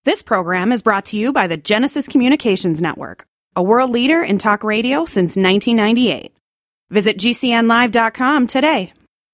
This program is brought to you by the Genesis Communications Network, a world leader in talk radio since 1998. Visit GCNlive.com today.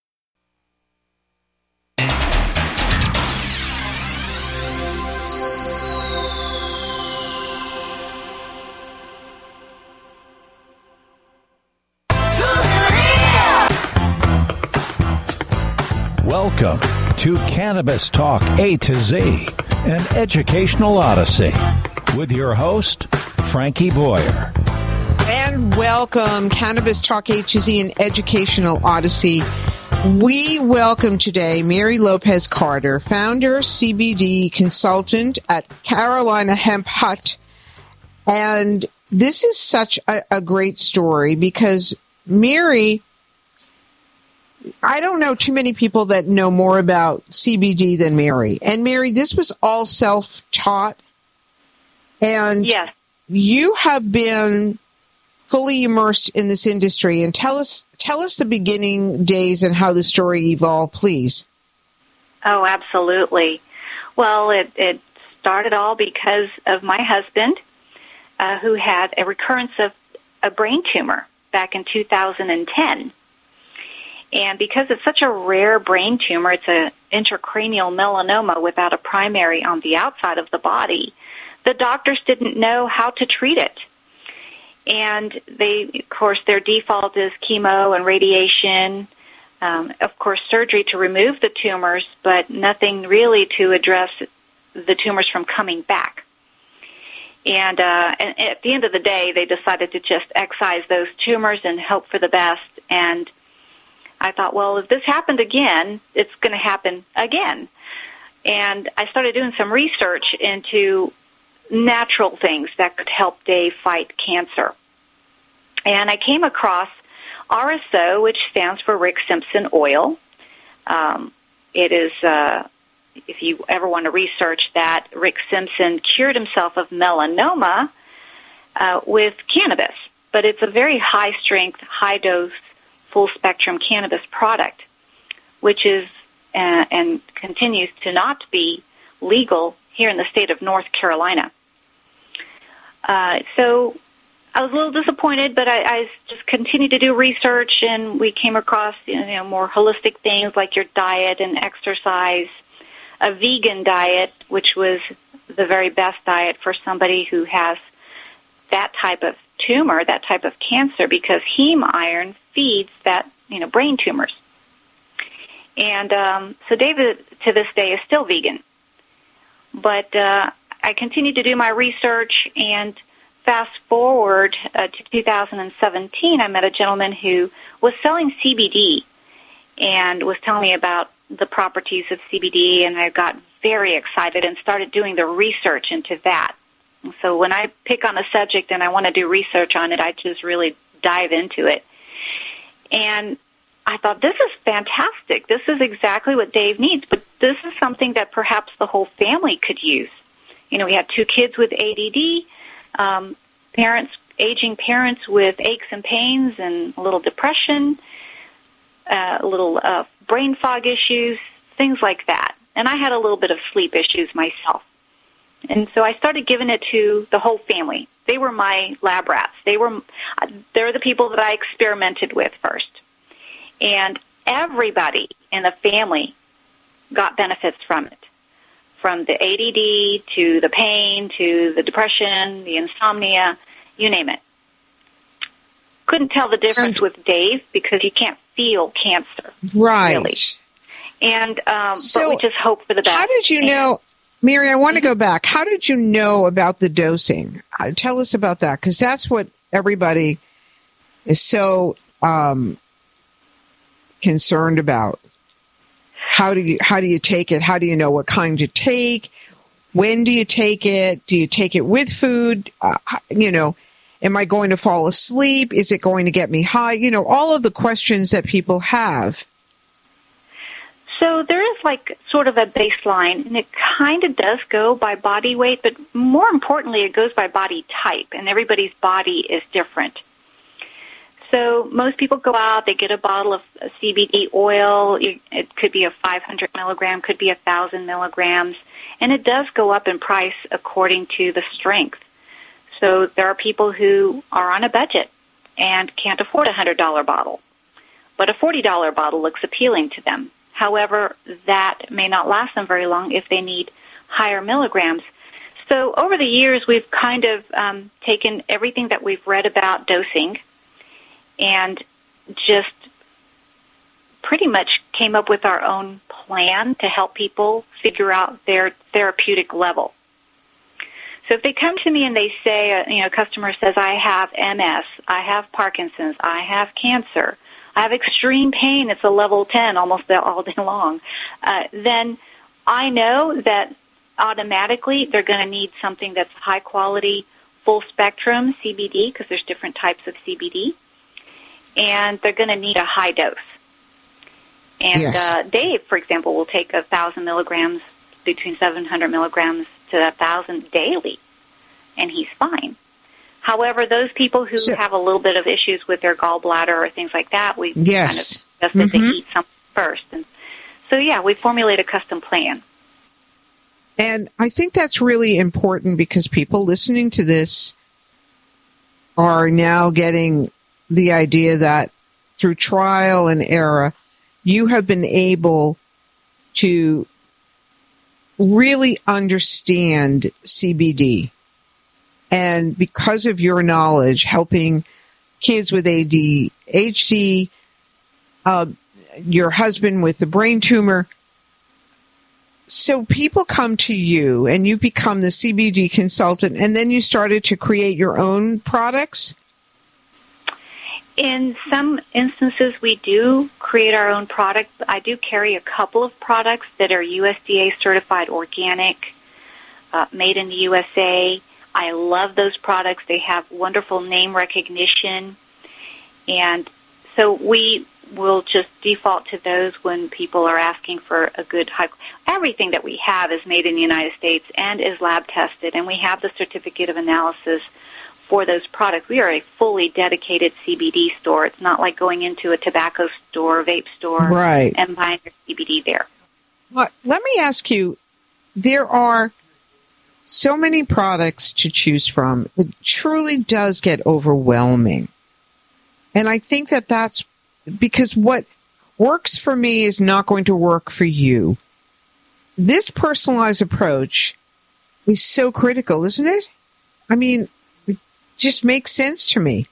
Welcome to Cannabis Talk A to Z, an educational odyssey, with your host, Frankie Boyer. And welcome, Cannabis Talk A to Z, an educational odyssey. We welcome today Mary Lopez Carter, founder, CBD consultant at Carolina Hemp Hut. And this is such a great story because Mary, I don't know too many people that know more about CBD than Mary. And Mary, this was all self-taught. And yes, you have been fully immersed in this industry. And tell us the beginning days and how the story evolved, please. Oh, absolutely. Well, it started all because of my husband, who had a recurrence of a brain tumor back in 2010. And because it's such a rare brain tumor, it's an intracranial melanoma without a primary on the outside of the body, the doctors didn't know how to treat it. And of course, their default is chemo and radiation, of course, surgery to remove the tumors, but nothing really to address the tumors from coming back. And at the end of the day, they decided to just excise those tumors and hope for the best. And I thought, well, if this happened again, it's going to happen again. And I started doing some research into natural things that could help Dave fight cancer. And I came across RSO, which stands for Rick Simpson Oil. It is, if you ever want to research that, Rick Simpson cured himself of melanoma with cannabis. But it's a very high-strength, high-dose, full-spectrum cannabis product, which is and continues to not be legal here in the state of North Carolina. So I was a little disappointed, but I just continued to do research, and we came across more holistic things like your diet and exercise, a vegan diet, which was the very best diet for somebody who has that type of tumor, that type of cancer, because heme iron feeds that, brain tumors. And so David, to this day, is still vegan. But I continued to do my research, and fast forward to 2017, I met a gentleman who was selling CBD and was telling me about the properties of CBD, and I got very excited and started doing the research into that. So when I pick on a subject and I want to do research on it, I just really dive into it. And I thought, this is fantastic. This is exactly what Dave needs, but this is something that perhaps the whole family could use. We had 2 kids with ADD, aging parents with aches and pains and a little depression, a little brain fog issues, things like that. And I had a little bit of sleep issues myself. And so I started giving it to the whole family. They were my lab rats. They're the people that I experimented with first. And everybody in the family got benefits from it, from the ADD to the pain to the depression, the insomnia, you name it. Couldn't tell the difference with Dave because he can't feel cancer. Right. Really. And but we just hope for the best. How did you know, Mary, I want to go back. How did you know about the dosing? Tell us about that, because that's what everybody is so concerned about. How do you take it? How do you know what kind to take? When do you take it? Do you take it with food? Am I going to fall asleep? Is it going to get me high? All of the questions that people have. So there is sort of a baseline, and it kind of does go by body weight, but more importantly, it goes by body type, and everybody's body is different. So most people go out, they get a bottle of CBD oil. It could be a 500 milligram, could be 1,000 milligrams, and it does go up in price according to the strength. So there are people who are on a budget and can't afford a $100 bottle, but a $40 bottle looks appealing to them. However, that may not last them very long if they need higher milligrams. So over the years, we've kind of taken everything that we've read about dosing and just pretty much came up with our own plan to help people figure out their therapeutic level. So if they come to me and they say, a customer says, I have MS, I have Parkinson's, I have cancer, I have extreme pain, it's a level 10 almost all day long, then I know that automatically they're going to need something that's high quality, full spectrum CBD, because there's different types of CBD, and they're going to need a high dose. And yes. Dave, for example, will take 1,000 milligrams, between 700 milligrams to 1,000 daily, and he's fine. However, those people who have a little bit of issues with their gallbladder or things like that, we kind of suggest that they eat something first. And so, we formulate a custom plan. And I think that's really important because people listening to this are now getting the idea that through trial and error, you have been able to really understand CBD. And because of your knowledge, helping kids with ADHD, your husband with the brain tumor. So people come to you and you become the CBD consultant, and then you started to create your own products? In some instances, we do create our own products. I do carry a couple of products that are USDA certified organic, made in the USA. I love those products. They have wonderful name recognition. And so we will just default to those when people are asking for a good high. Everything that we have is made in the United States and is lab tested, and we have the certificate of analysis for those products. We are a fully dedicated CBD store. It's not like going into a tobacco store, vape store, and buying your CBD there. Well, let me ask you, there are so many products to choose from. It truly does get overwhelming. And I think that that's because what works for me is not going to work for you. This personalized approach is so critical, isn't it? I mean, it just makes sense to me.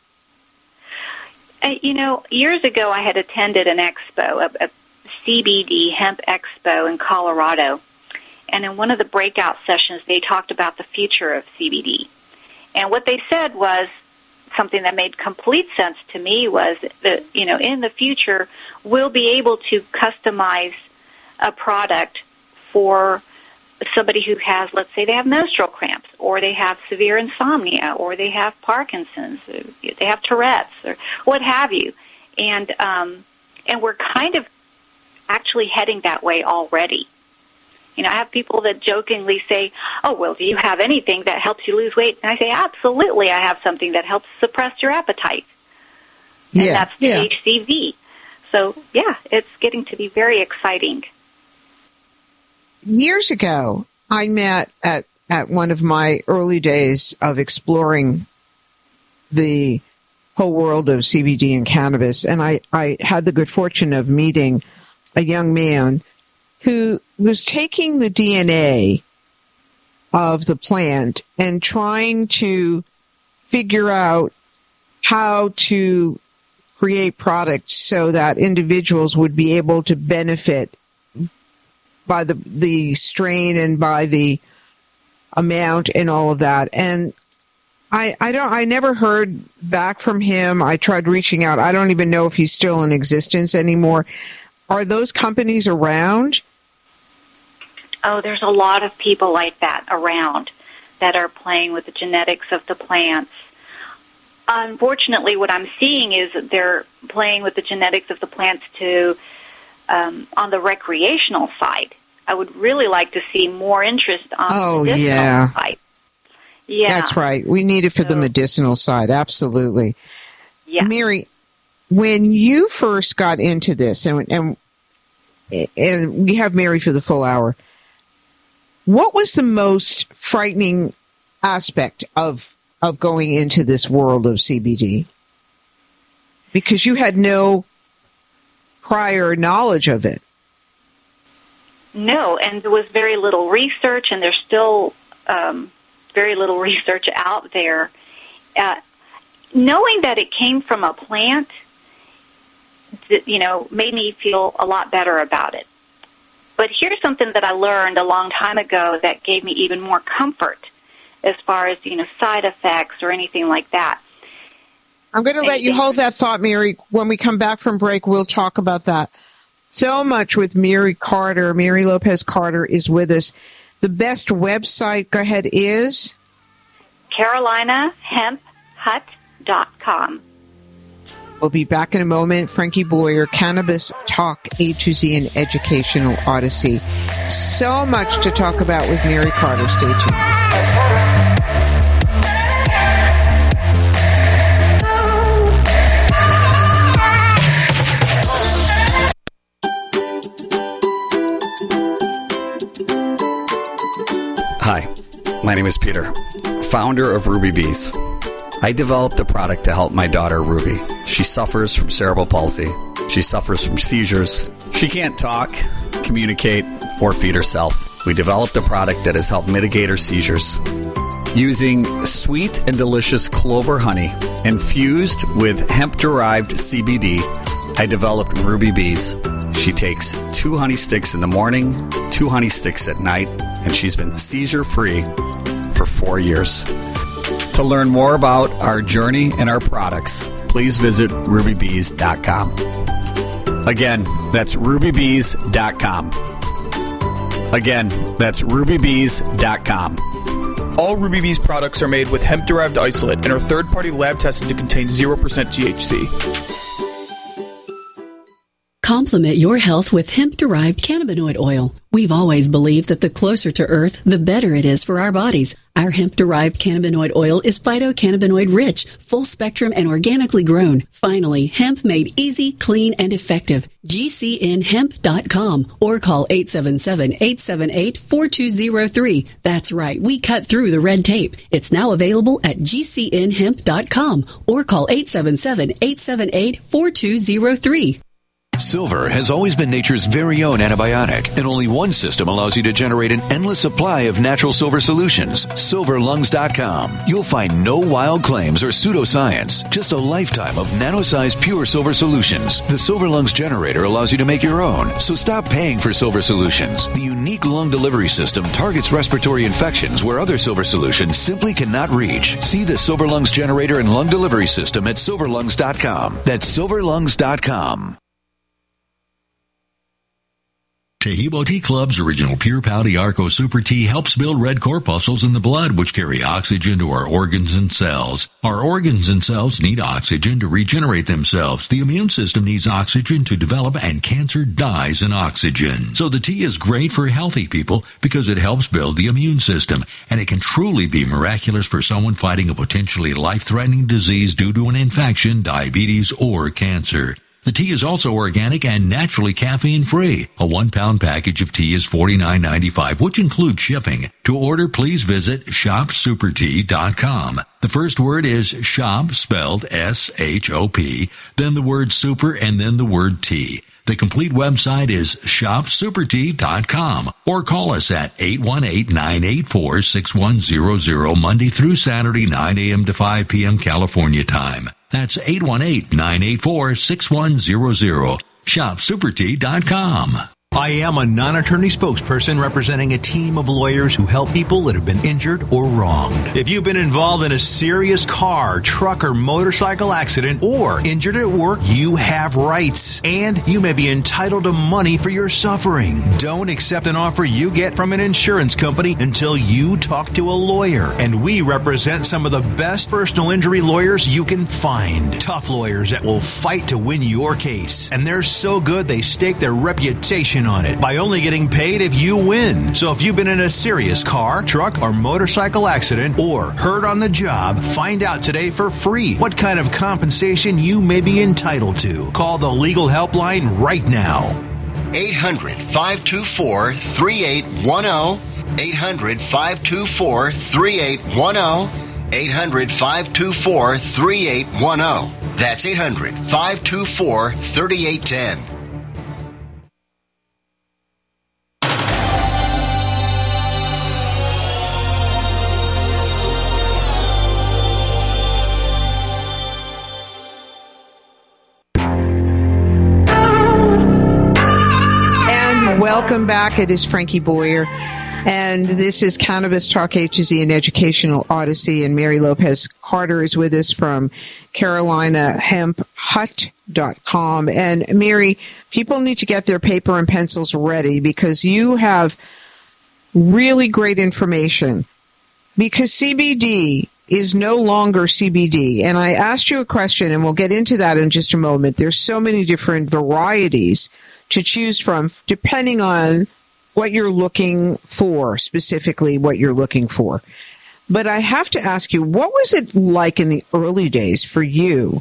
Years ago I had attended an expo, a CBD hemp expo in Colorado. And in one of the breakout sessions, they talked about the future of CBD. And what they said was something that made complete sense to me was that, in the future, we'll be able to customize a product for somebody who has, let's say they have menstrual cramps, or they have severe insomnia, or they have Parkinson's, or they have Tourette's, or what have you. And we're kind of actually heading that way already. I have people that jokingly say, oh, well, do you have anything that helps you lose weight? And I say, absolutely, I have something that helps suppress your appetite. And that's HCV. So, it's getting to be very exciting. Years ago, I met at one of my early days of exploring the whole world of CBD and cannabis, and I had the good fortune of meeting a young man who was taking the DNA of the plant and trying to figure out how to create products so that individuals would be able to benefit by the strain and by the amount and all of that. And I never heard back from him. I tried reaching out. I don't even know if he's still in existence anymore. Are those companies around? Oh, there's a lot of people like that around that are playing with the genetics of the plants. Unfortunately, what I'm seeing is that they're playing with the genetics of the plants on the recreational side. I would really like to see more interest on the medicinal side. Yeah. That's right. We need it for the medicinal side. Absolutely. Yeah. Mary, when you first got into this, and we have Mary for the full hour, what was the most frightening aspect of going into this world of CBD? Because you had no prior knowledge of it. No, and there was very little research, and there's still very little research out there. Knowing that it came from a plant, made me feel a lot better about it. But here's something that I learned a long time ago that gave me even more comfort as far as, side effects or anything like that. I'm going to let you hold that thought, Mary. When we come back from break, we'll talk about that. So much with Mary Carter. Mary Lopez Carter is with us. The best website, go ahead, is? CarolinaHempHut.com. We'll be back in a moment. Frankie Boyer, Cannabis Talk, A to Z, and Educational Odyssey. So much to talk about with Mary Carter. Stay tuned. Hi, my name is Peter, founder of Ruby Bees. I developed a product to help my daughter, Ruby. She suffers from cerebral palsy. She suffers from seizures. She can't talk, communicate, or feed herself. We developed a product that has helped mitigate her seizures. Using sweet and delicious clover honey infused with hemp-derived CBD, I developed Ruby Bees. She takes 2 honey sticks in the morning, 2 honey sticks at night, and she's been seizure-free for 4 years. To learn more about our journey and our products, please visit rubybees.com. Again, that's rubybees.com. Again, that's rubybees.com. All Ruby Bees products are made with hemp-derived isolate and are third-party lab tested to contain 0% THC. Complement your health with hemp-derived cannabinoid oil. We've always believed that the closer to Earth, the better it is for our bodies. Our hemp-derived cannabinoid oil is phytocannabinoid rich, full spectrum, and organically grown. Finally, hemp made easy, clean, and effective. GCNhemp.com or call 877-878-4203. That's right, we cut through the red tape. It's now available at GCNhemp.com or call 877-878-4203. Silver has always been nature's very own antibiotic, and only one system allows you to generate an endless supply of natural silver solutions. SilverLungs.com. You'll find no wild claims or pseudoscience, just a lifetime of nano-sized pure silver solutions. The Silver Lungs generator allows you to make your own, so stop paying for silver solutions. The unique lung delivery system targets respiratory infections where other silver solutions simply cannot reach. See the Silver Lungs generator and lung delivery system at SilverLungs.com. That's SilverLungs.com. Tahibo Tea Club's original Pure Pouty Arco Super Tea helps build red corpuscles in the blood, which carry oxygen to our organs and cells. Our organs and cells need oxygen to regenerate themselves. The immune system needs oxygen to develop, and cancer dies in oxygen. So the tea is great for healthy people because it helps build the immune system, and it can truly be miraculous for someone fighting a potentially life-threatening disease due to an infection, diabetes, or cancer. The tea is also organic and naturally caffeine-free. A 1-pound package of tea is $49.95, which includes shipping. To order, please visit shopsupertea.com. The first word is shop, spelled S-H-O-P, then the word super, and then the word tea. The complete website is shopsupertea.com, or call us at 818-984-6100 Monday through Saturday, 9 a.m. to 5 p.m. California time. That's 818-984-6100. ShopSuperTea.com. I am a non-attorney spokesperson representing a team of lawyers who help people that have been injured or wronged. If you've been involved in a serious car, truck, or motorcycle accident, or injured at work, you have rights, and you may be entitled to money for your suffering. Don't accept an offer you get from an insurance company until you talk to a lawyer. And we represent some of the best personal injury lawyers you can find. Tough lawyers that will fight to win your case. And they're so good they stake their reputation win on it by only getting paid if you win. So if you've been in a serious car, truck, or motorcycle accident or hurt on the job, find out today for free what kind of compensation you may be entitled to. Call the legal helpline right now. 800-524-3810. 800-524-3810. 800-524-3810. That's 800-524-3810. Welcome back. It is Frankie Boyer, and this is Cannabis Talk A-to-Z, an educational odyssey, and Mary Lopez Carter is with us from CarolinaHempHut.com. And Mary, people need to get their paper and pencils ready because you have really great information, because CBD is no longer CBD. And I asked you a question, and we'll get into that in just a moment. There's so many different varieties to choose from, depending on what you're looking for, specifically what you're looking for. But I have to ask you, what was it like in the early days for you?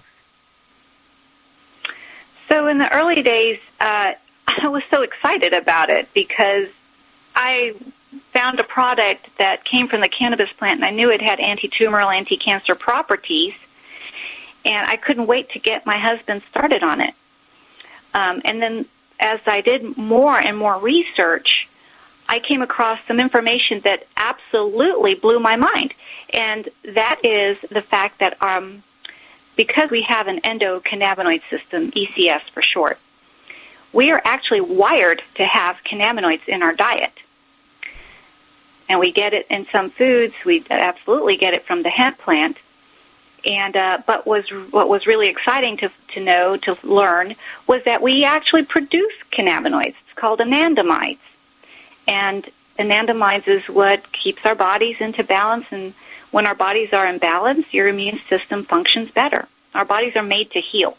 So in the early days, I was so excited about it because I found a product that came from the cannabis plant, and I knew it had anti-tumoral, anti-cancer properties, and I couldn't wait to get my husband started on it. And then as I did more and more research, I came across some information that absolutely blew my mind. And that is the fact that because we have an endocannabinoid system, ECS for short, we are actually wired to have cannabinoids in our diet. And we get it in some foods. We absolutely get it from the hemp plant. And but what was really exciting to learn was that we actually produce cannabinoids. It's called anandamides. And anandamides is what keeps our bodies into balance. And when our bodies are in balance, your immune system functions better. Our bodies are made to heal.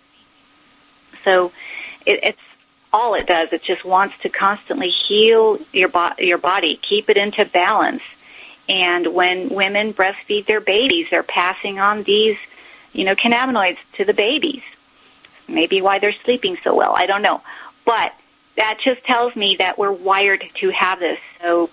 So it's all it does. It just wants to constantly heal your body, keep it into balance. And when women breastfeed their babies, they're passing on these, cannabinoids to the babies. Maybe why they're sleeping so well. I don't know. But that just tells me that we're wired to have this. So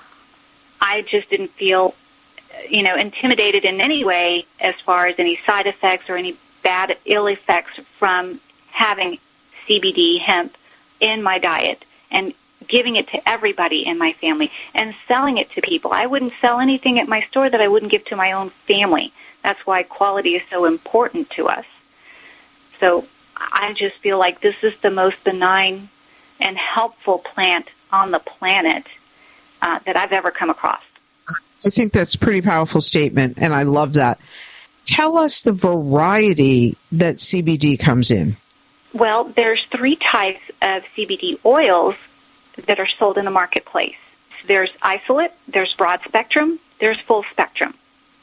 I just didn't feel, intimidated in any way as far as any side effects or any bad, ill effects from having CBD hemp in my diet and giving it to everybody in my family and selling it to people. I wouldn't sell anything at my store that I wouldn't give to my own family. That's why quality is so important to us. So I just feel like this is the most benign and helpful plant on the planet that I've ever come across. I think that's a pretty powerful statement, and I love that. Tell us the variety that CBD comes in. Well, there's 3 types of CBD oils that are sold in the marketplace. There's isolate, there's broad spectrum, there's full spectrum.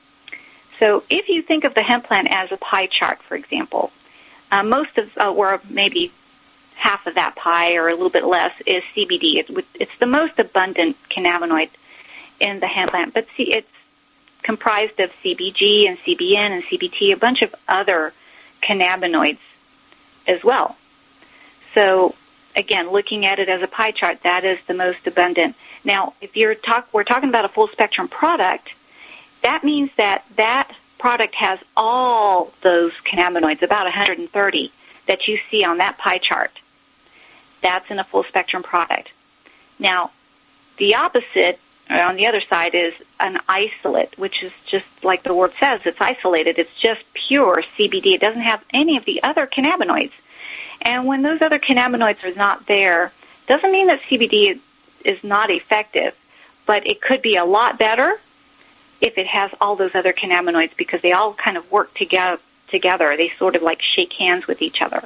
So if you think of the hemp plant as a pie chart, for example, most of, or maybe half of that pie or a little bit less is CBD. It's the most abundant cannabinoid in the hemp plant, but it's comprised of CBG and CBN and CBT, a bunch of other cannabinoids as well. So again, looking at it as a pie chart, that is the most abundant. Now, if we're talking about a full spectrum product, that means that product has all those cannabinoids, about 130 that you see on that pie chart. That's in a full spectrum product. Now, the opposite, on the other side, is an isolate, which is just like the word says, it's isolated. It's just pure CBD. It doesn't have any of the other cannabinoids. And when those other cannabinoids are not there, doesn't mean that CBD is not effective, but it could be a lot better if it has all those other cannabinoids because they all kind of work together. They sort of like shake hands with each other.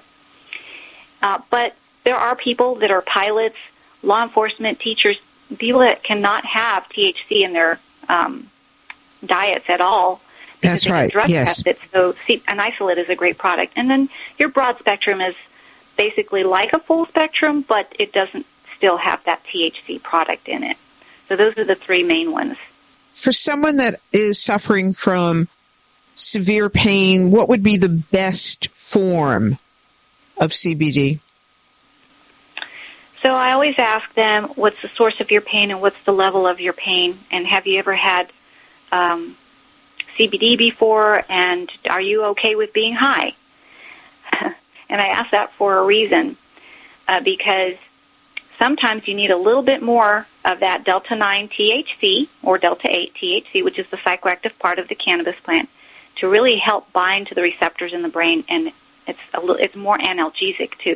But there are people that are pilots, law enforcement, teachers, people that cannot have THC in their diets at all. That's right, drug yes. test it. So an isolate is a great product. And then your broad spectrum is basically like a full spectrum, but it doesn't still have that THC product in it. So those are the three main ones. For someone that is suffering from severe pain, what would be the best form of CBD? So I always ask them, what's the source of your pain and what's the level of your pain? And have you ever had CBD before? And are you okay with being high? And I ask that for a reason, because sometimes you need a little bit more of that Delta-9 THC or Delta-8 THC, which is the psychoactive part of the cannabis plant, to really help bind to the receptors in the brain, and it's more analgesic too.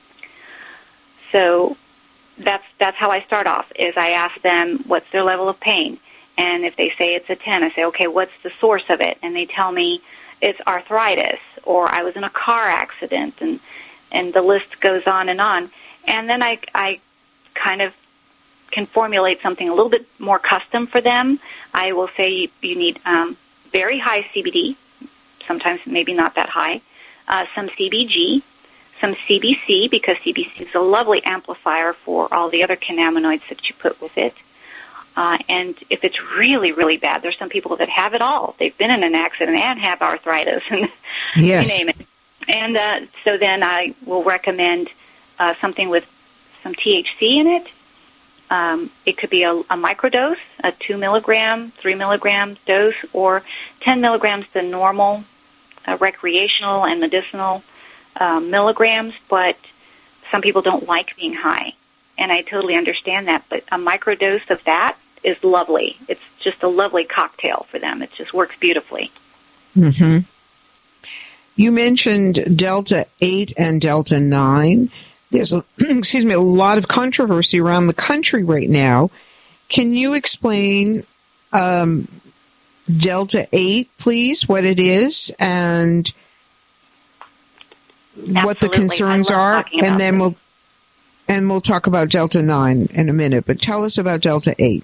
So that's how I start off, is I ask them what's their level of pain. And if they say it's a 10, I say, okay, what's the source of it? And they tell me it's arthritis, or I was in a car accident, and the list goes on. And then I kind of can formulate something a little bit more custom for them. I will say you need very high CBD, sometimes maybe not that high, some CBG, some CBC, because CBC is a lovely amplifier for all the other cannabinoids that you put with it. And if it's really, really bad, there's some people that have it all. They've been in an accident and have arthritis, and yes. You name it. And so then I will recommend something with some THC in it. It could be a microdose, a 2 milligram, 3 milligram dose, or 10 milligrams, the normal recreational and medicinal milligrams. But some people don't like being high, and I totally understand that. But a microdose of that is lovely. It's just a lovely cocktail for them. It just works beautifully. Mm-hmm. You mentioned Delta-8 and Delta-9. There's a lot of controversy around the country right now. Can you explain Delta-8, please, what it is and what the concerns are, and then we'll talk about Delta-9 in a minute. But tell us about Delta-8.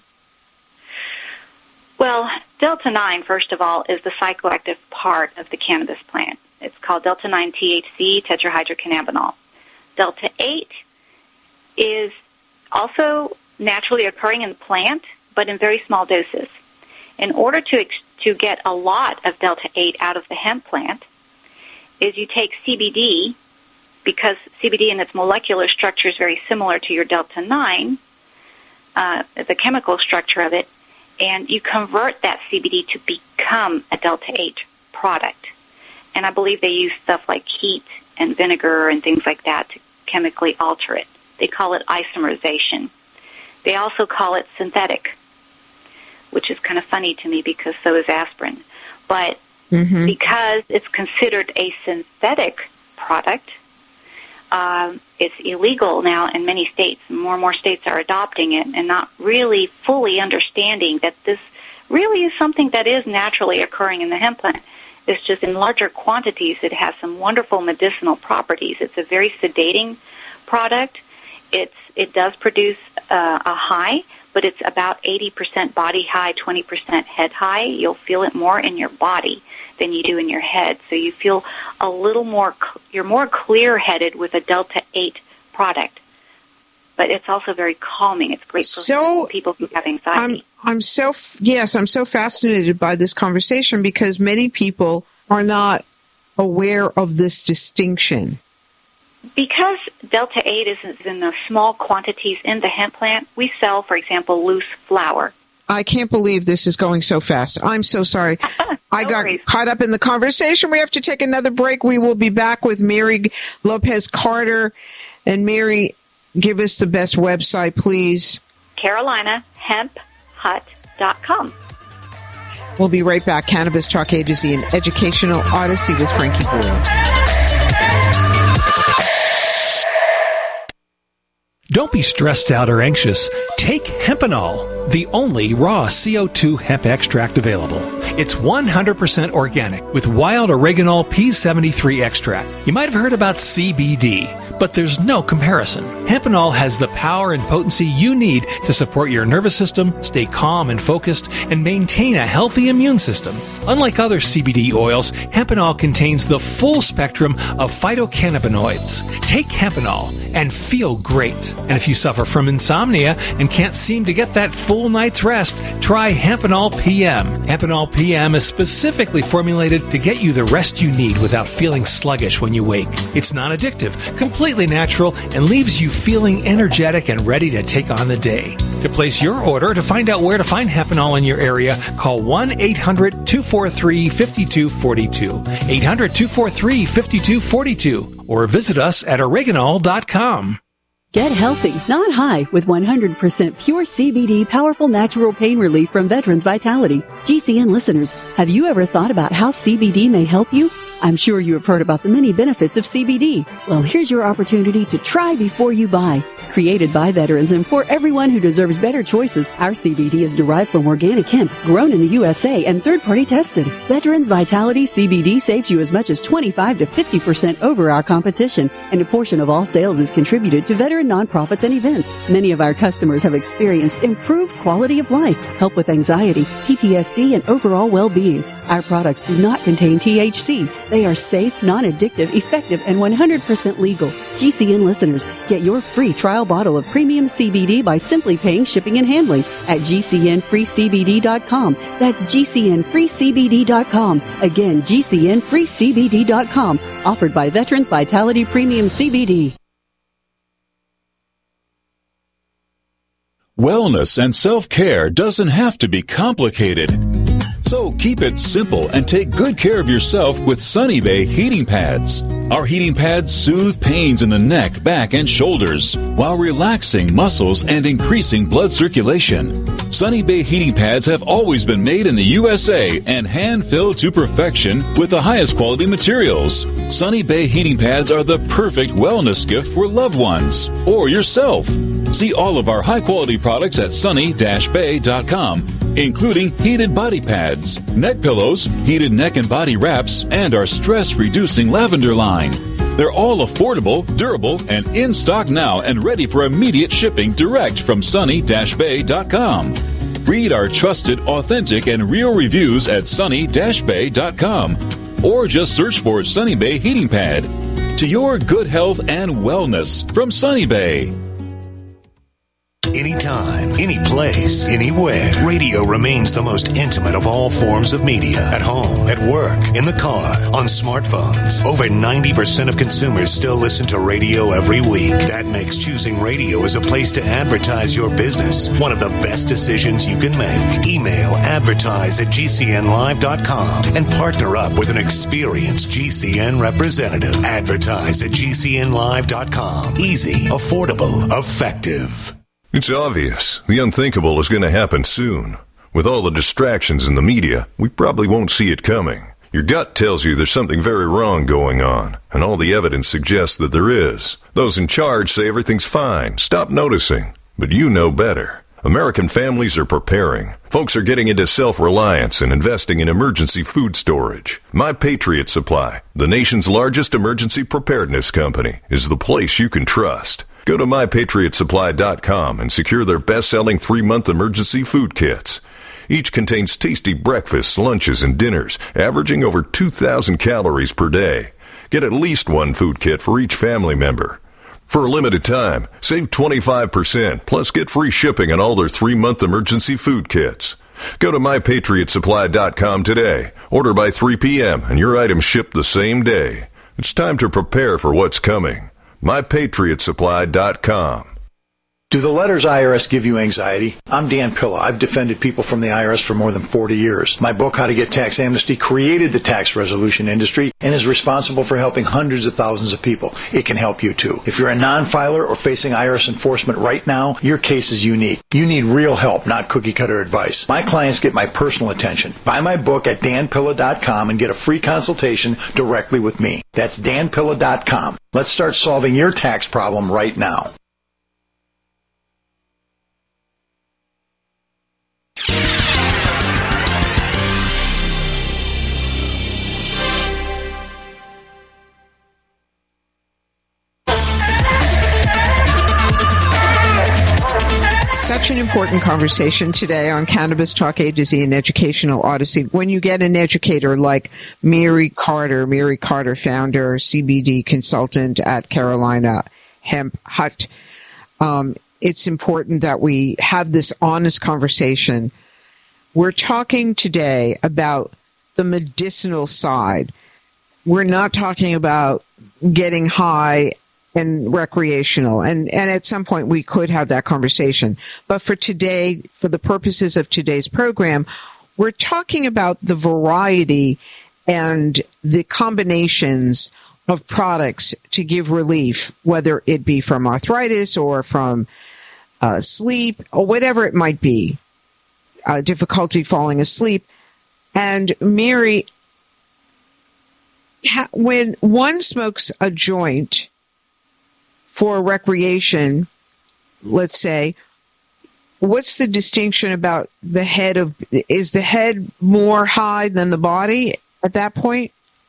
Well, Delta-9, first of all, is the psychoactive part of the cannabis plant. It's called Delta-9 THC tetrahydrocannabinol. Delta-8 is also naturally occurring in the plant, but in very small doses. In order to get a lot of Delta-8 out of the hemp plant, is you take CBD, because CBD in its molecular structure is very similar to your Delta-9, the chemical structure of it, and you convert that CBD to become a Delta-8 product. And I believe they use stuff like heat and vinegar and things like that to chemically alter it. They call it isomerization. They also call it synthetic, which is kind of funny to me because so is aspirin. But because it's considered a synthetic product, it's illegal now in many states. More and more states are adopting it and not really fully understanding that this really is something that is naturally occurring in the hemp plant. It's just in larger quantities. It has some wonderful medicinal properties. It's a very sedating product. It does produce a high, but it's about 80% body high, 20% head high. You'll feel it more in your body than you do in your head. So you feel a little more, you're more clear-headed with a Delta-8 product. But it's also very calming. It's great for people who have anxiety. I'm so fascinated by this conversation because many people are not aware of this distinction. Because Delta-8 is in the small quantities in the hemp plant, we sell, for example, loose flower. I can't believe this is going so fast. I'm so sorry. I got caught up in the conversation. We have to take another break. We will be back with Mary Lopez Carter. And Mary, give us the best website, please. CarolinaHempHut.com. We'll be right back. Cannabis Talk A to Z, an educational odyssey with Frankie Boyle. Don't be stressed out or anxious. Take Hempanol, the only raw CO2 hemp extract available. It's 100% organic with wild oreganol P73 extract. You might have heard about CBD, but there's no comparison. Hempenol has the power and potency you need to support your nervous system, stay calm and focused, and maintain a healthy immune system. Unlike other CBD oils, Hempenol contains the full spectrum of phytocannabinoids. Take Hempenol and feel great. And if you suffer from insomnia and can't seem to get that full night's rest, try Hempenol PM. Hempenol PM is specifically formulated to get you the rest you need without feeling sluggish when you wake. It's non-addictive, completely natural, and leaves you feeling energetic and ready to take on the day. To place your order, to find out where to find Hempenol in your area, call 1-800-243-5242. 800-243-5242. Or visit us at Oregonol.com. Get healthy, not high, with 100% pure CBD powerful natural pain relief from Veterans Vitality. GCN listeners, have you ever thought about how CBD may help you? I'm sure you have heard about the many benefits of CBD. Well, here's your opportunity to try before you buy. Created by veterans and for everyone who deserves better choices, our CBD is derived from organic hemp, grown in the USA and third-party tested. Veterans Vitality CBD saves you as much as 25 to 50% over our competition, and a portion of all sales is contributed to veteran nonprofits and events. Many of our customers have experienced improved quality of life, help with anxiety, PTSD, and overall well-being. Our products do not contain THC. They are safe, non-addictive, effective, and 100% legal. GCN listeners, get your free trial bottle of premium CBD by simply paying shipping and handling at GCNFreeCBD.com. That's GCNFreeCBD.com. Again, GCNFreeCBD.com. Offered by Veterans Vitality Premium CBD. Wellness and self-care doesn't have to be complicated. So keep it simple and take good care of yourself with Sunny Bay heating pads. Our heating pads soothe pains in the neck, back, and shoulders while relaxing muscles and increasing blood circulation. Sunny Bay heating pads have always been made in the USA and hand-filled to perfection with the highest quality materials. Sunny Bay heating pads are the perfect wellness gift for loved ones or yourself. See all of our high-quality products at sunny-bay.com, including heated body pads, neck pillows, heated neck and body wraps, and our stress-reducing lavender line. They're all affordable, durable, and in stock now and ready for immediate shipping direct from sunny-bay.com. Read our trusted, authentic, and real reviews at sunny-bay.com, or just search for Sunny Bay Heating Pad. To your good health and wellness from Sunny Bay. Anytime, any place, anywhere. Radio remains the most intimate of all forms of media. At home, at work, in the car, on smartphones. Over 90% of consumers still listen to radio every week. That makes choosing radio as a place to advertise your business one of the best decisions you can make. Email advertise@gcnlive.com and partner up with an experienced GCN representative. Advertise@gcnlive.com. Easy, affordable, effective. It's obvious. The unthinkable is going to happen soon. With all the distractions in the media, we probably won't see it coming. Your gut tells you there's something very wrong going on, and all the evidence suggests that there is. Those in charge say everything's fine. Stop noticing. But you know better. American families are preparing. Folks are getting into self-reliance and investing in emergency food storage. My Patriot Supply, the nation's largest emergency preparedness company, is the place you can trust. Go to MyPatriotSupply.com and secure their best-selling 3-month emergency food kits. Each contains tasty breakfasts, lunches, and dinners, averaging over 2,000 calories per day. Get at least one food kit for each family member. For a limited time, save 25%, plus get free shipping on all their 3-month emergency food kits. Go to MyPatriotSupply.com today. Order by 3 p.m. and your items ship the same day. It's time to prepare for what's coming. MyPatriotSupply.com. Do the letters IRS give you anxiety? I'm Dan Pilla. I've defended people from the IRS for more than 40 years. My book, How to Get Tax Amnesty, created the tax resolution industry and is responsible for helping hundreds of thousands of people. It can help you too. If you're a non-filer or facing IRS enforcement right now, your case is unique. You need real help, not cookie-cutter advice. My clients get my personal attention. Buy my book at danpilla.com and get a free consultation directly with me. That's danpilla.com. Let's start solving your tax problem right now. important conversation today on Cannabis Talk A to Z and Educational Odyssey. When you get an educator like Mary Carter, founder, CBD consultant at Carolina Hemp Hut, it's important that we have this honest conversation. We're talking today about the medicinal side. We're not talking about getting high and recreational. And at some point we could have that conversation. But for today, for the purposes of today's program, we're talking about the variety and the combinations of products to give relief, whether it be from arthritis or from sleep or whatever it might be, difficulty falling asleep. And Mary, when one smokes a joint for recreation, let's say, what's the distinction about the head of, is the head more high than the body at that point?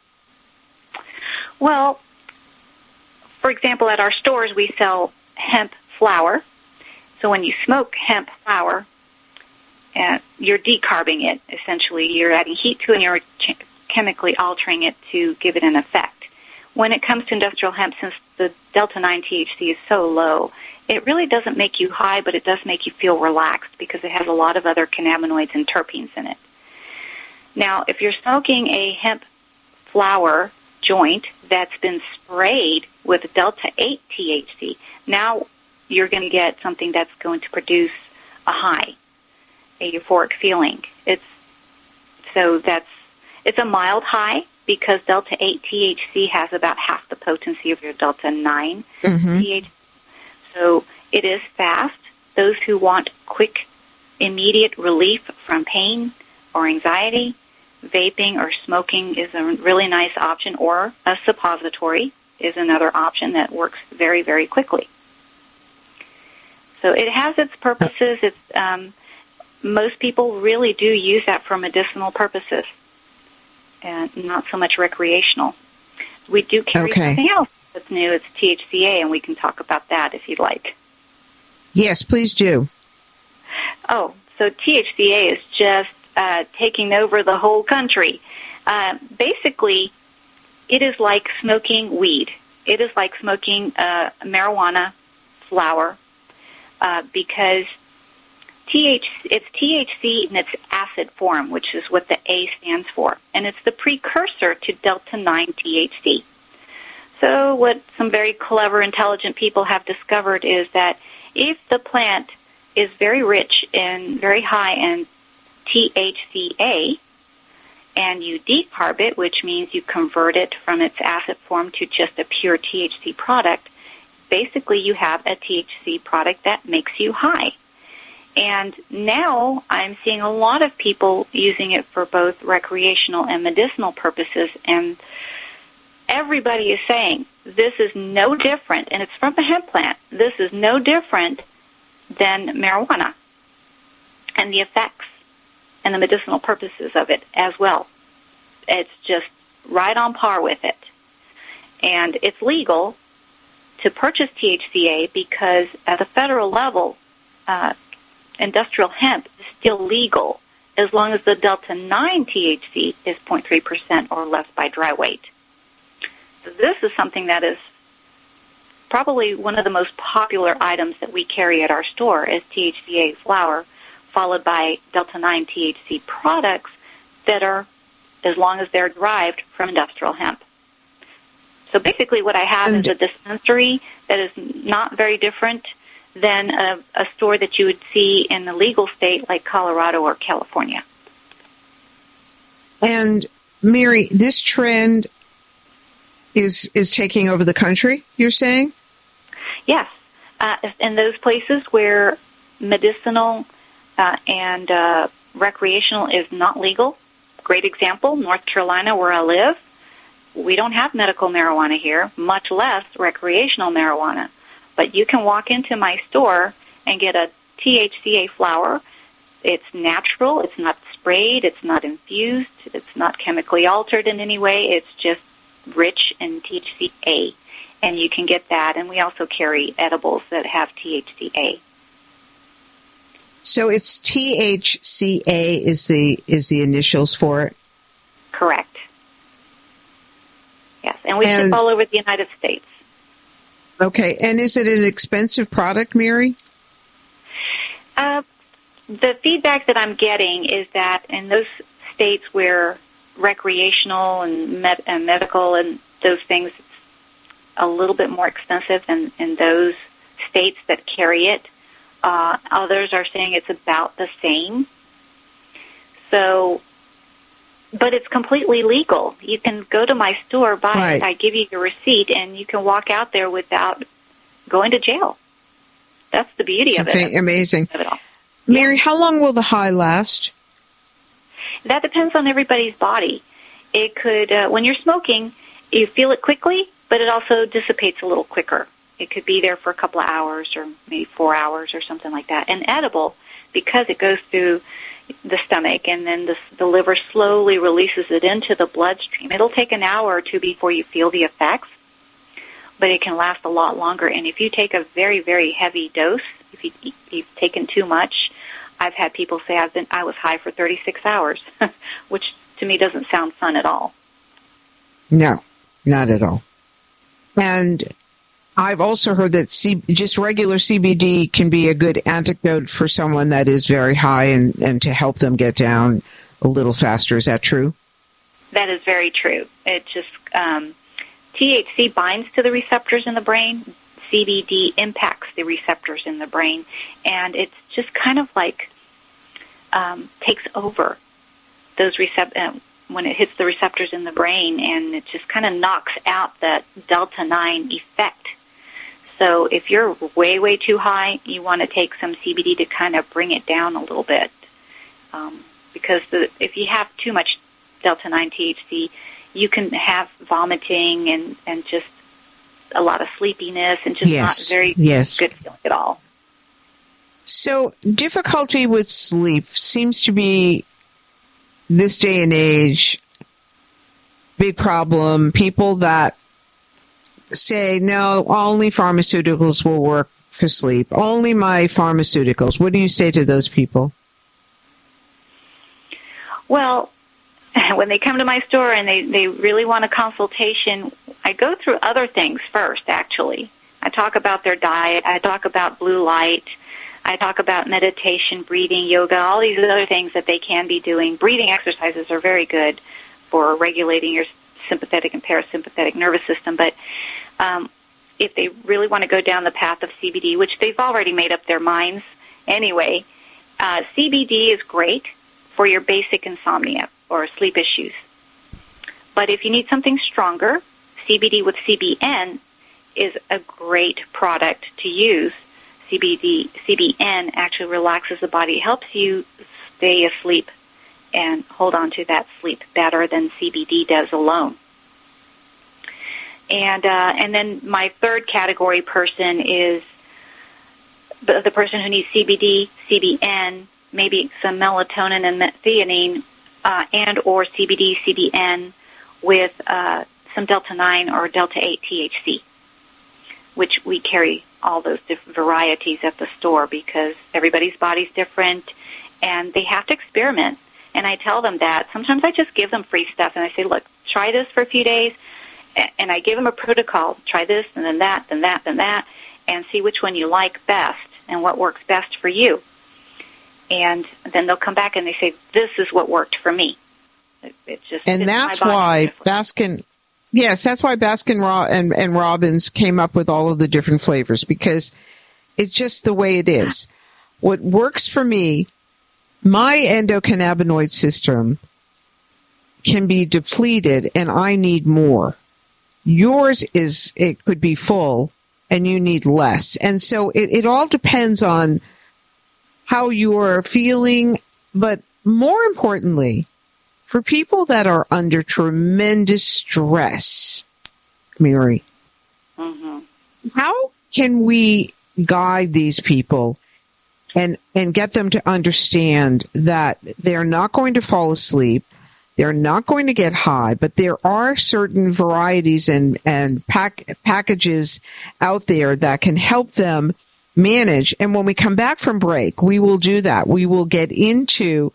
Well, for example, at our stores we sell hemp flower. So when you smoke hemp flower, you're decarbing it, essentially. You're adding heat to it and you're chemically altering it to give it an effect. When it comes to industrial hemp, since the Delta-9 THC is so low, it really doesn't make you high, but it does make you feel relaxed because it has a lot of other cannabinoids and terpenes in it. Now, if you're smoking a hemp flower joint that's been sprayed with Delta-8 THC, now you're going to get something that's going to produce a high, a euphoric feeling. It's a mild high, because Delta-8 THC has about half the potency of your Delta-9 THC. So it is fast. Those who want quick, immediate relief from pain or anxiety, vaping or smoking is a really nice option, or a suppository is another option that works very, very quickly. So it has its purposes. It's most people really do use that for medicinal purposes, and not so much recreational. We do carry something else that's new. It's THCA, and we can talk about that if you'd like. Yes, please do. Oh, so THCA is just taking over the whole country. Basically, it is like smoking weed. It is like smoking marijuana flower because it's THC in its acid form, which is what the A stands for, and it's the precursor to Delta-9 THC. So what some very clever, intelligent people have discovered is that if the plant is very rich and very high in THCA, and you decarb it, which means you convert it from its acid form to just a pure THC product, basically you have a THC product that makes you high. And now I'm seeing a lot of people using it for both recreational and medicinal purposes, and everybody is saying this is no different, and it's from a hemp plant, this is no different than marijuana, and the effects and the medicinal purposes of it as well. It's just right on par with it. And it's legal to purchase THCA because at the federal level, industrial hemp is still legal as long as the Delta-9 THC is 0.3% or less by dry weight. So this is something that is probably one of the most popular items that we carry at our store is THCA flower, followed by Delta-9 THC products that are, as long as they're derived from industrial hemp. So basically what I have is a dispensary that is not very different than a store that you would see in a legal state like Colorado or California. And Mary, this trend is taking over the country, you're saying? Yes. In those places where medicinal and recreational is not legal. Great example, North Carolina, where I live. We don't have medical marijuana here, much less recreational marijuana. But you can walk into my store and get a THCA flower. It's natural. It's not sprayed. It's not infused. It's not chemically altered in any way. It's just rich in THCA. And you can get that. And we also carry edibles that have THCA. So it's THCA is the initials for it? Correct. Yes, and we ship all over the United States. Okay, and is it an expensive product, Mary? The feedback that I'm getting is that in those states where recreational and medical and those things, it's a little bit more expensive than in those states that carry it. Others are saying it's about the same. So, but it's completely legal. You can go to my store, buy it, I give you your receipt, and you can walk out there without going to jail. That's the beauty of it. Amazing. Of it all. Mary, how long will the high last? That depends on everybody's body. It could, when you're smoking, you feel it quickly, but it also dissipates a little quicker. It could be there for a couple of hours or maybe 4 hours or something like that. And edible, because it goes through the stomach and then the liver slowly releases it into the bloodstream. It'll take an hour or two before you feel the effects, but it can last a lot longer. And if you take a very, very heavy dose, if you've taken too much, I've had people say I was high for 36 hours, which to me doesn't sound fun at all. No, not at all. And I've also heard that just regular CBD can be a good antidote for someone that is very high and to help them get down a little faster. Is that true? That is very true. It just, THC binds to the receptors in the brain. CBD impacts the receptors in the brain, and it's just kind of like takes over those when it hits the receptors in the brain, and it just kind of knocks out that delta-9 effect. So if you're way, way too high, you want to take some CBD to kind of bring it down a little bit, because if you have too much delta-9 THC, you can have vomiting and just a lot of sleepiness and just not very good feeling at all. So difficulty with sleep seems to be, this day and age, big problem. People that say, no, only pharmaceuticals will work for sleep. Only my pharmaceuticals. What do you say to those people? Well, when they come to my store and they really want a consultation, I go through other things first, actually. I talk about their diet. I talk about blue light. I talk about meditation, breathing, yoga, all these other things that they can be doing. Breathing exercises are very good for regulating your sympathetic and parasympathetic nervous system. But if they really want to go down the path of CBD, which they've already made up their minds anyway, CBD is great for your basic insomnia or sleep issues. But if you need something stronger, CBD with CBN is a great product to use. CBN actually relaxes the body. It helps you stay asleep and hold on to that sleep better than CBD does alone. And then my third category person is the person who needs CBD, CBN, maybe some melatonin and theanine, and or CBD, CBN with some delta-9 or delta-8 THC, which we carry all those different varieties at the store because everybody's body's different and they have to experiment. And I tell them that. Sometimes I just give them free stuff and I say, look, try this for a few days. And I give them a protocol. Try this and then that, then that, then that, and see which one you like best and what works best for you. And then they'll come back and they say, this is what worked for me. It just and that's why Baskin... Yes, that's why Baskin and Robbins came up with all of the different flavors, because it's just the way it is. What works for me, my endocannabinoid system can be depleted and I need more. Yours it could be full and you need less. And so it all depends on how you're feeling, but more importantly, for people that are under tremendous stress, Mary, how can we guide these people and get them to understand that they're not going to fall asleep, they're not going to get high, but there are certain varieties and packages out there that can help them manage. And when we come back from break, we will do that. We will get into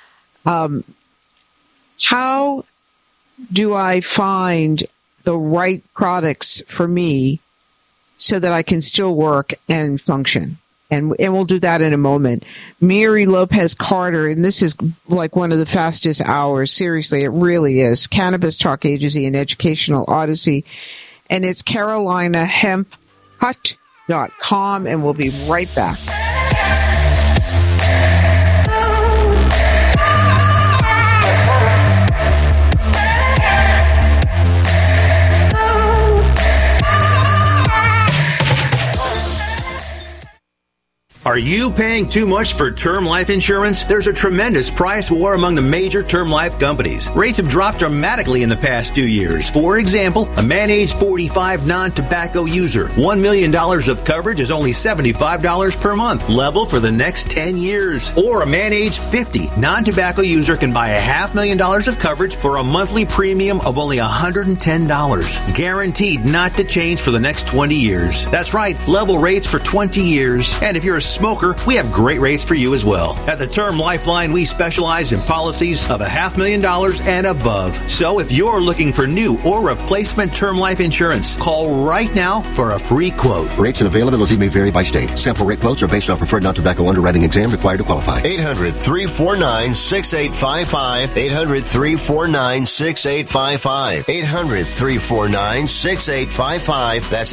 how do I find the right products for me so that I can still work and function. And we'll do that in a moment. Mary Lopez Carter, and this is like one of the fastest hours. Seriously, it really is. Cannabis Talk Agency and Educational Odyssey. And it's CarolinaHempHut.com, and we'll be right back. Are you paying too much for term life insurance? There's a tremendous price war among the major term life companies. Rates have dropped dramatically in the past 2 years. For example, a man age 45 non-tobacco user, $1 million of coverage is only $75 per month, level for the next 10 years. Or a man age 50 non-tobacco user can buy $500,000 of coverage for a monthly premium of only $110, guaranteed not to change for the next 20 years. That's right, level rates for 20 years. And if you're a smoker, we have great rates for you as well. At the Term Lifeline, we specialize in policies of $500,000 and above. So if you're looking for new or replacement term life insurance, call right now for a free quote. Rates and availability may vary by state. Sample rate quotes are based on preferred non-tobacco underwriting exam required to qualify. 800-349-6855. 800-349-6855. 800-349-6855. That's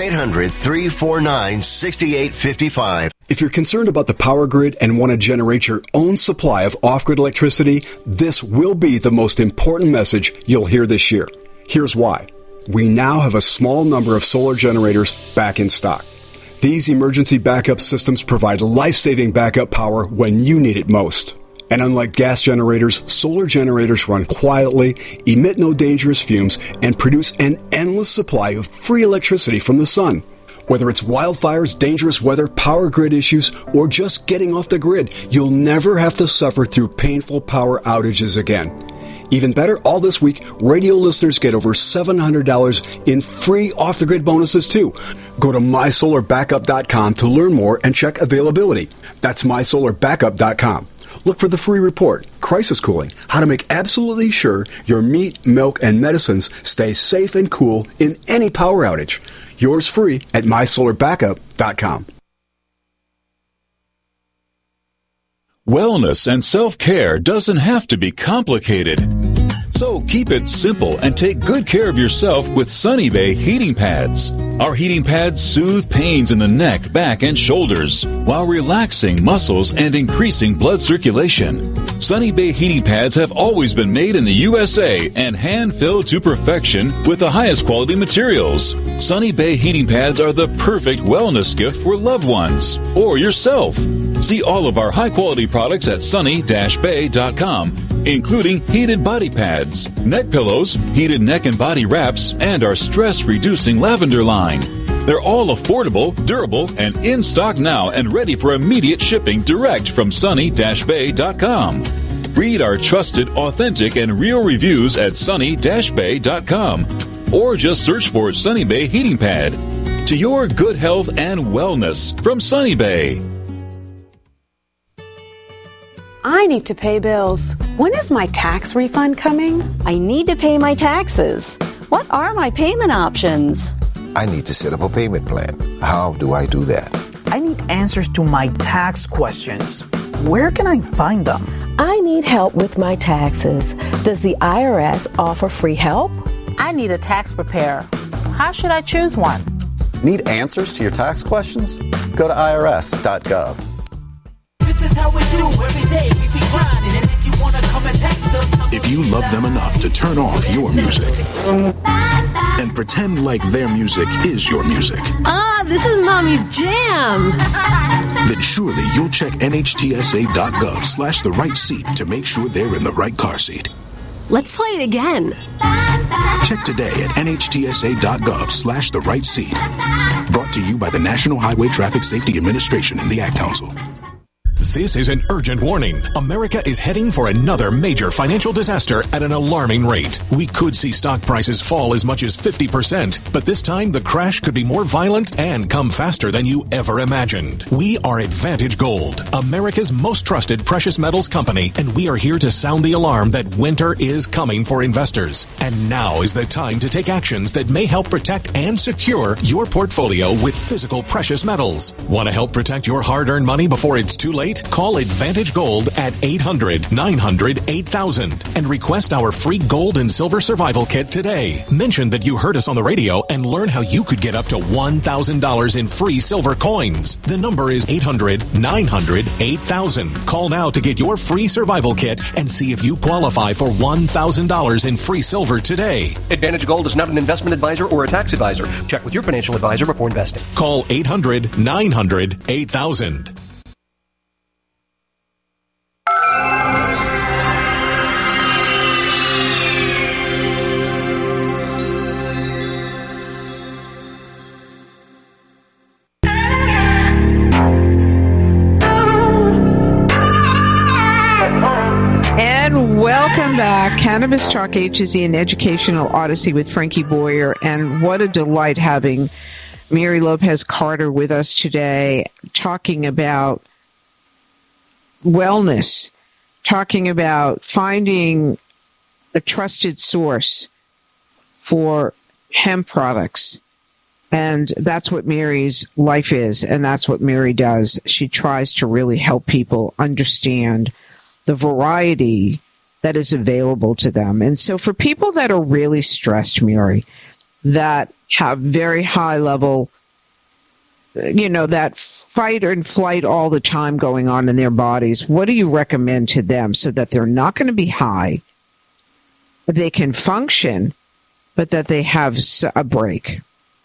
800-349-6855. If you're concerned about the power grid and want to generate your own supply of off-grid electricity, this will be the most important message you'll hear this year. Here's why. We now have a small number of solar generators back in stock. These emergency backup systems provide life-saving backup power when you need it most. And unlike gas generators, solar generators run quietly, emit no dangerous fumes, and produce an endless supply of free electricity from the sun. Whether it's wildfires, dangerous weather, power grid issues, or just getting off the grid, you'll never have to suffer through painful power outages again. Even better, all this week, radio listeners get over $700 in free off-the-grid bonuses, too. Go to MySolarBackup.com to learn more and check availability. That's MySolarBackup.com. Look for the free report, Crisis Cooling, how to make absolutely sure your meat, milk, and medicines stay safe and cool in any power outage. Yours free at MySolarBackup.com. Wellness and self-care doesn't have to be complicated. So keep it simple and take good care of yourself with Sunny Bay heating pads. Our heating pads soothe pains in the neck, back, and shoulders while relaxing muscles and increasing blood circulation. Sunny Bay heating pads have always been made in the USA and hand-filled to perfection with the highest quality materials. Sunny Bay heating pads are the perfect wellness gift for loved ones or yourself. See all of our high-quality products at sunny-bay.com, including heated body pads, neck pillows, heated neck and body wraps, and our stress-reducing lavender line. They're all affordable, durable, and in stock now and ready for immediate shipping direct from sunny-bay.com. Read our trusted, authentic, and real reviews at sunny-bay.com or just search for Sunny Bay Heating Pad. To your good health and wellness from Sunny Bay. I need to pay bills. When is my tax refund coming? I need to pay my taxes. What are my payment options? I need to set up a payment plan. How do I do that? I need answers to my tax questions. Where can I find them? I need help with my taxes. Does the IRS offer free help? I need a tax preparer. How should I choose one? Need answers to your tax questions? Go to irs.gov. This is how we do every day. We be grinding, and if you wanna come and text us, if you love them enough to turn off your music and pretend like their music is your music. This is Mommy's jam. Then surely you'll check nhtsa.gov/the right seat to make sure they're in the right car seat. Let's play it again. Check today at nhtsa.gov/the right seat. Brought to you by the National Highway Traffic Safety Administration and the Ad Council. This is an urgent warning. America is heading for another major financial disaster at an alarming rate. We could see stock prices fall as much as 50%, but this time the crash could be more violent and come faster than you ever imagined. We are Advantage Gold, America's most trusted precious metals company, and we are here to sound the alarm that winter is coming for investors. And now is the time to take actions that may help protect and secure your portfolio with physical precious metals. Want to help protect your hard-earned money before it's too late? Call Advantage Gold at 800-900-8000 and request our free gold and silver survival kit today. Mention that you heard us on the radio and learn how you could get up to $1,000 in free silver coins. The number is 800-900-8000. Call now to get your free survival kit and see if you qualify for $1,000 in free silver today. Advantage Gold is not an investment advisor or a tax advisor. Check with your financial advisor before investing. Call 800-900-8000. Welcome back. Cannabis Talk A to Z, an educational odyssey with Frankie Boyer. And what a delight having Mary Lopez Carter with us today, talking about wellness, talking about finding a trusted source for hemp products. And that's what Mary's life is, and that's what Mary does. She tries to really help people understand the variety that is available to them. And so for people that are really stressed, Mary, that have very high level, that fight and flight all the time going on in their bodies, what do you recommend to them so that they're not going to be high, they can function, but that they have a break?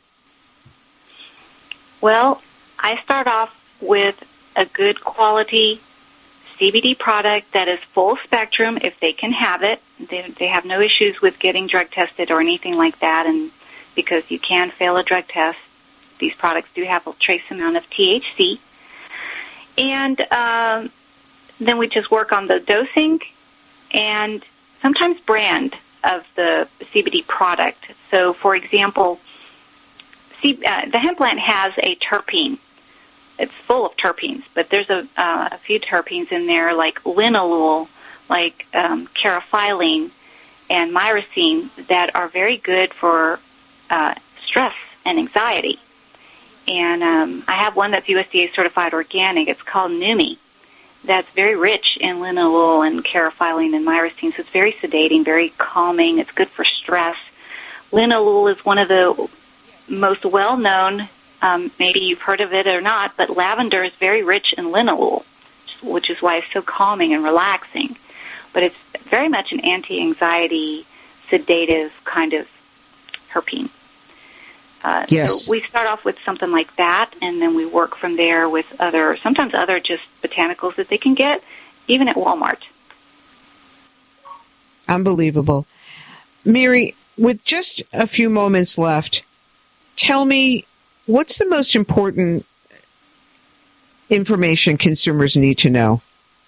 Well, I start off with a good quality CBD product that is full spectrum if they can have it. They have no issues with getting drug tested or anything like that, and because you can fail a drug test, these products do have a trace amount of THC. And then we just work on the dosing and sometimes brand of the CBD product. So, for example, the hemp plant has a terpene. It's full of terpenes, but there's a few terpenes in there, like linalool, like carafilene, and myrcene, that are very good for stress and anxiety. And I have one that's USDA certified organic. It's called Numi. That's very rich in linalool and carafilene and myrcene, so it's very sedating, very calming. It's good for stress. Linalool is one of the most well-known, maybe you've heard of it or not, but lavender is very rich in linalool, which is why it's so calming and relaxing. But it's very much an anti-anxiety, sedative kind of terpene. Yes. So we start off with something like that, and then we work from there with sometimes other just botanicals that they can get, even at Walmart. Unbelievable. Mary, with just a few moments left, tell me, what's the most important information consumers need to know?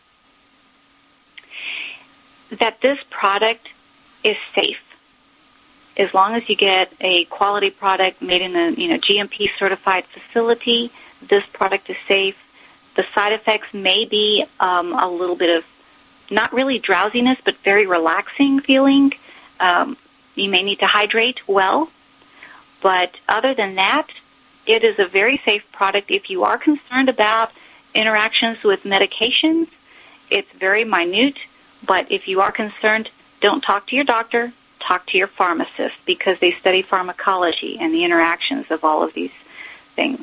That this product is safe. As long as you get a quality product made in a GMP certified facility, this product is safe. The side effects may be a little bit of not really drowsiness, but very relaxing feeling. You may need to hydrate well. But other than that, it is a very safe product. If you are concerned about interactions with medications, it's very minute. But if you are concerned, don't talk to your doctor. Talk to your pharmacist, because they study pharmacology and the interactions of all of these things.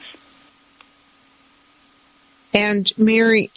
And Mary,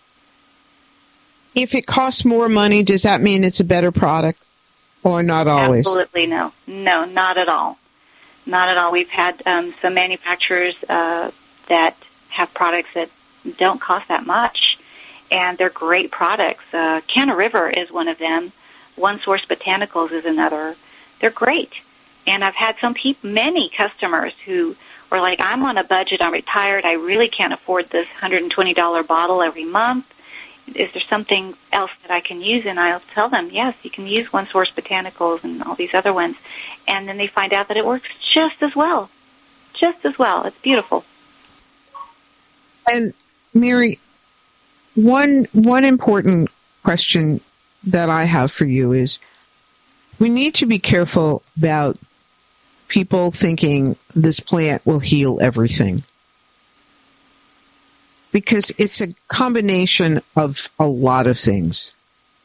if it costs more money, does that mean it's a better product, or not always? Absolutely no. No, not at all. Not at all. We've had some manufacturers that have products that don't cost that much, and they're great products. Canna River is one of them. One Source Botanicals is another. They're great. And I've had many customers who or like, I'm on a budget, I'm retired, I really can't afford this $120 bottle every month. Is there something else that I can use? And I'll tell them, yes, you can use One Source Botanicals and all these other ones. And then they find out that it works just as well. Just as well. It's beautiful. And Mary, one important question that I have for you is, we need to be careful about people thinking this plant will heal everything, because it's a combination of a lot of things.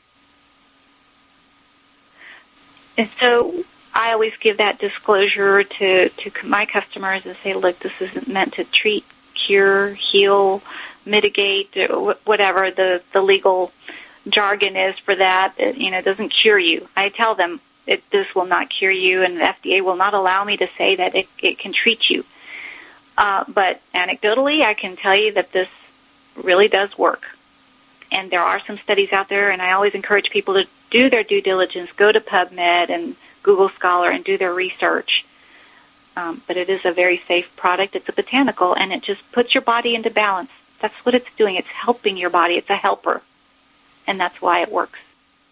And so I always give that disclosure to my customers and say, look, this isn't meant to treat, cure, heal, mitigate, whatever the legal jargon is for that. It doesn't cure you. I tell them this will not cure you, and the FDA will not allow me to say that it can treat you. But anecdotally, I can tell you that this really does work. And there are some studies out there, and I always encourage people to do their due diligence, go to PubMed and Google Scholar and do their research. But it is a very safe product. It's a botanical, and it just puts your body into balance. That's what it's doing. It's helping your body. It's a helper. And that's why it works.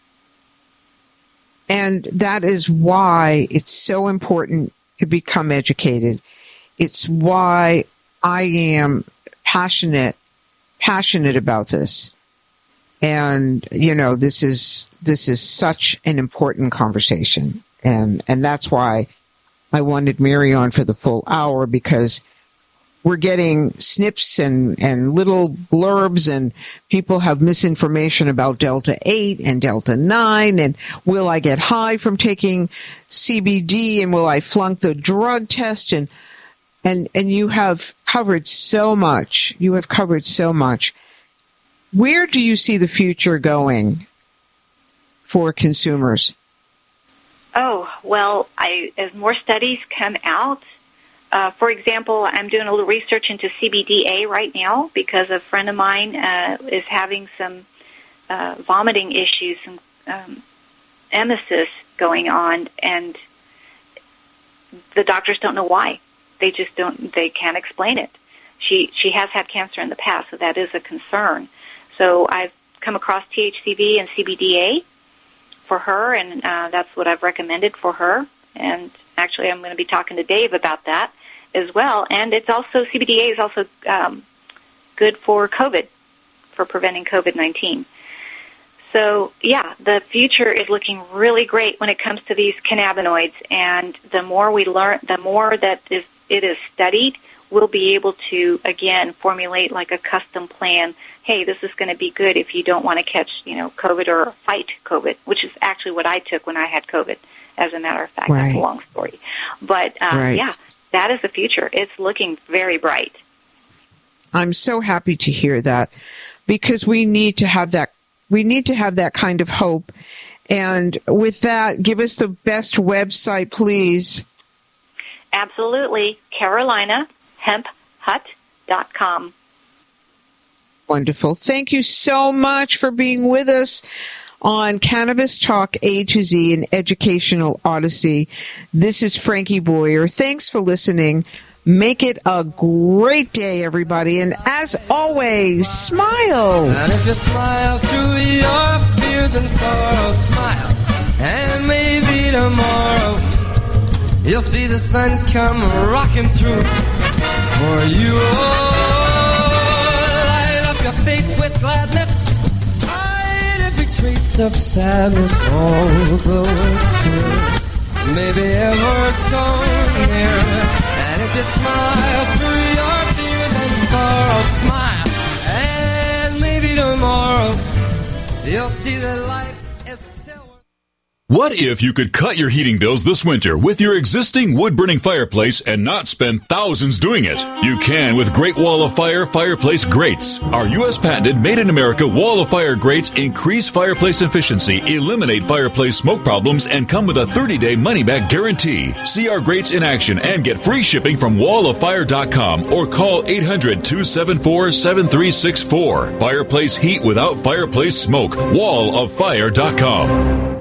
And that is why it's so important to become educated. It's why I am passionate about this. And, this is such an important conversation. And that's why I wanted Mary on for the full hour, because we're getting snips and little blurbs, and people have misinformation about Delta 8 and Delta 9, and will I get high from taking CBD, and will I flunk the drug test, and you have covered so much. You have covered so much. Where do you see the future going for consumers? Oh, well, as more studies come out, for example, I'm doing a little research into CBDA right now because a friend of mine is having some vomiting issues, some emesis going on, and the doctors don't know why. They can't explain it. She has had cancer in the past, so that is a concern. So I've come across THCV and CBDA for her, and that's what I've recommended for her. And actually, I'm going to be talking to Dave about that as well. And it's also, CBDA is also good for COVID, for preventing COVID-19. So, yeah, the future is looking really great when it comes to these cannabinoids. And the more we learn, the more that it is studied, we'll be able to, again, formulate like a custom plan. Hey, this is going to be good if you don't want to catch, COVID or fight COVID, which is actually what I took when I had COVID, as a matter of fact. Right. That's a long story. But, yeah, that is the future. It's looking very bright. I'm so happy to hear that, because we need to have that. We need to have that kind of hope. And with that, give us the best website, please. Absolutely. CarolinaHempHut.com. Wonderful. Thank you so much for being with us on Cannabis Talk A to Z, an educational odyssey. This is Frankie Boyer. Thanks for listening. Make it a great day, everybody. And as always, smile. And if you smile through your fears and sorrow, smile. And maybe tomorrow you'll see the sun come rocking through for you. Oh, light up your face with gladness. Hide every trace of sadness, although it's here, maybe ever so near. And if you smile through your fears and sorrow, smile. And maybe tomorrow you'll see the light is still. What if you could cut your heating bills this winter with your existing wood-burning fireplace and not spend thousands doing it? You can with Great Wall of Fire fireplace grates. Our U.S. patented made-in-America Wall of Fire grates increase fireplace efficiency, eliminate fireplace smoke problems, and come with a 30-day money-back guarantee. See our grates in action and get free shipping from walloffire.com or call 800-274-7364. Fireplace heat without fireplace smoke. walloffire.com.